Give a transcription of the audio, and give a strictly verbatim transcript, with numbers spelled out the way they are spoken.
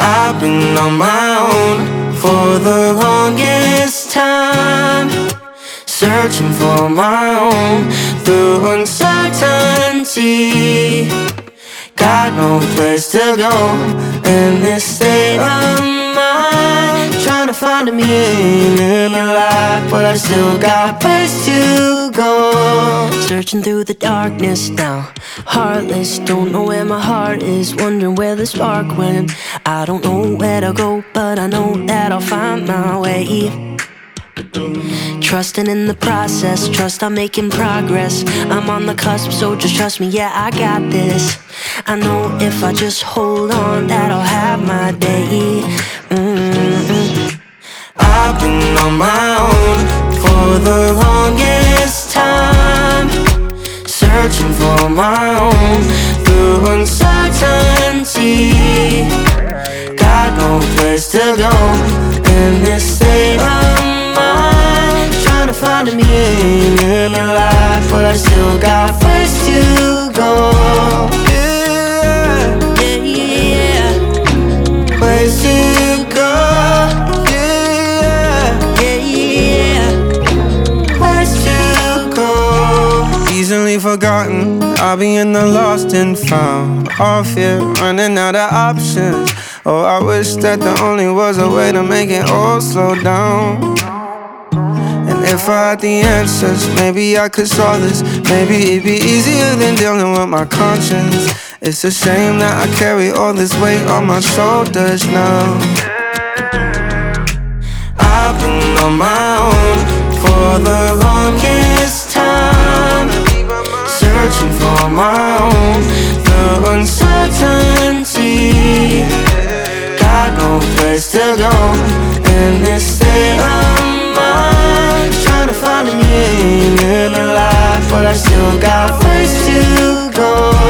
I've been on my own for the longest time, searching for my own through uncertainty. Got no place to go in this state of mind, trying to find a meaning in my life, but I still got place to go. Searching through the darkness now, heartless, don't know where my heart is, wondering where the spark went. I don't know where to go, but I know that I'll find my way. Trusting in the process, trust I'm making progress. I'm on the cusp, so just trust me, yeah, I got this. I know if I just hold on that I'll have my day. mm-hmm. I've been on my own for the longest time, searching for my own through uncertainty. Got no place to go in this state of mind, trying to find a meaning in my life, but I still got place to go. Yeah, yeah, yeah. Place to go. Yeah, yeah, yeah. Place to go. Easily forgotten, I'll be in the lost and found, off here, running out of options. Oh, I wish that there only was a way to make it all slow down. And if I had the answers, maybe I could solve this. Maybe it'd be easier than dealing with my conscience. It's a shame that I carry all this weight on my shoulders now. I've been on my own for the longest time, searching for my own through uncertainty. Got no place to go in this state of mind, trying to find a meaning in my life, but I still got place to go.